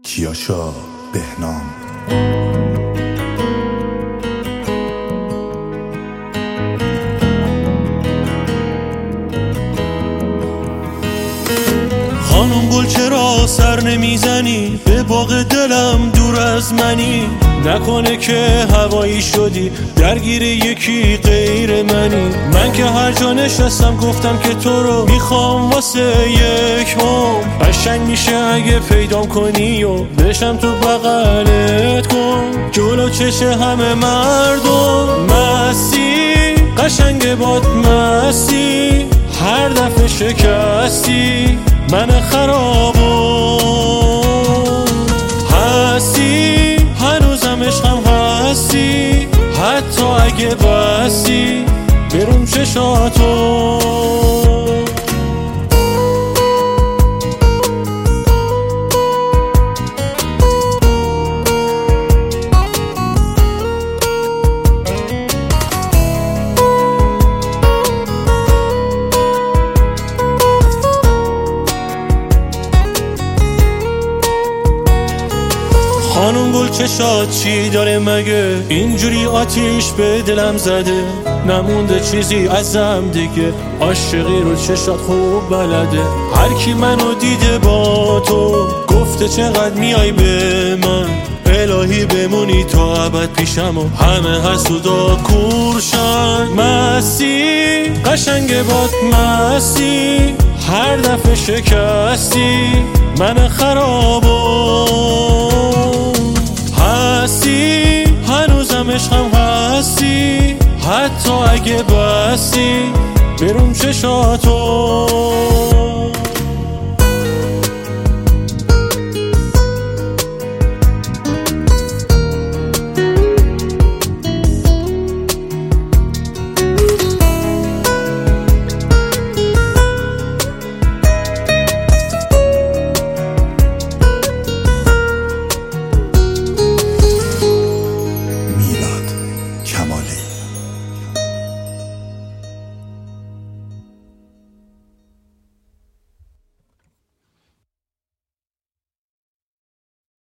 کیاشا بهنام. خانم گل چرا سر نمیزنی؟ به باغ دلم دور از منی. نکنه که هوایی شدی درگیر یکی غیر منی. من که هر جا نشستم گفتم که تو رو میخوام واسه یک هم. قشنگ میشه اگه پیدام کنی و بشم تو بغلت کن. جلو چش همه مردم مستی، قشنگ باد مستی. هر دفعه شکستی من خرابو هستی، هنوزم عشقم هستی. حتی اگه بستی برم چشاتو. خانم گل چشات چی داره مگه؟ اینجوری آتیش به دلم زده. نمونده چیزی ازم دیگه، عاشقی رو چشات خوب بلده. هر کی منو دیده با تو گفته چقدر میای به من. الهی بمونی تا ابد پیشم و همه حسودا کورشن. مستی، قشنگ باد مستی. هر دفعه شکستی من خرابو هستی، هنوزم عشقم هستی. حتی اگه بستی برم چشاتو.